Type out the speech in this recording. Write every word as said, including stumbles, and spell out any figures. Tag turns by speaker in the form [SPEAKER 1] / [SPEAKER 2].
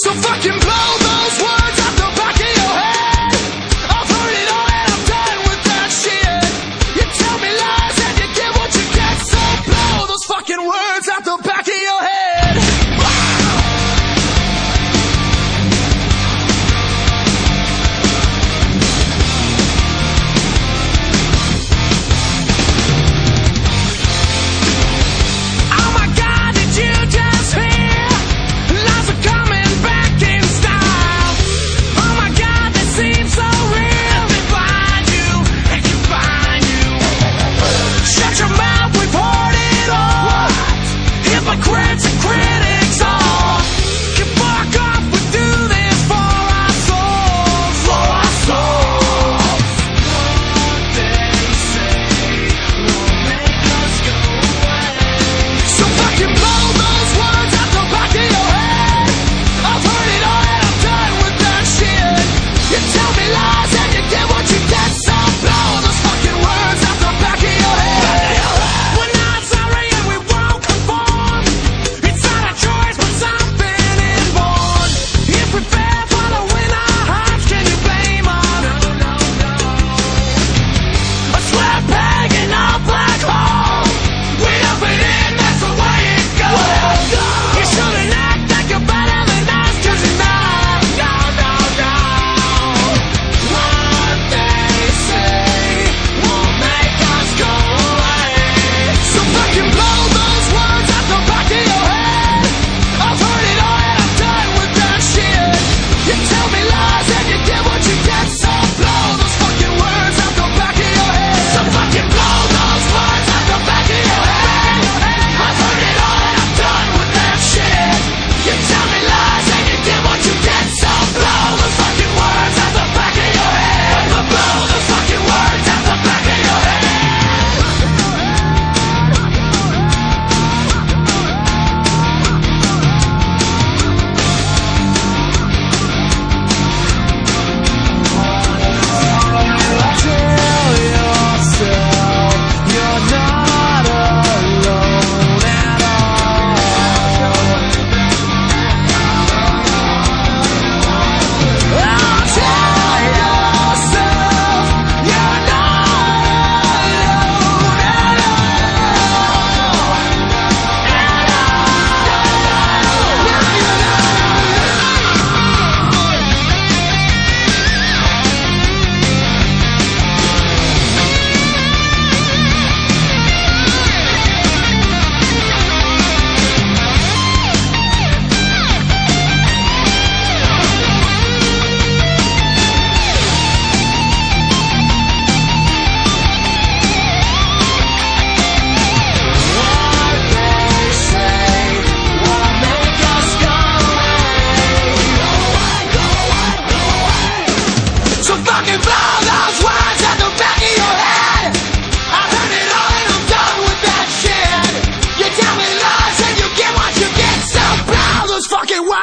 [SPEAKER 1] So fucking blow those words out the back of your head. I've heard it all and I'm done with that shit. You tell me lies and you get what you get. So blow those fucking words out the back of your head. Fucking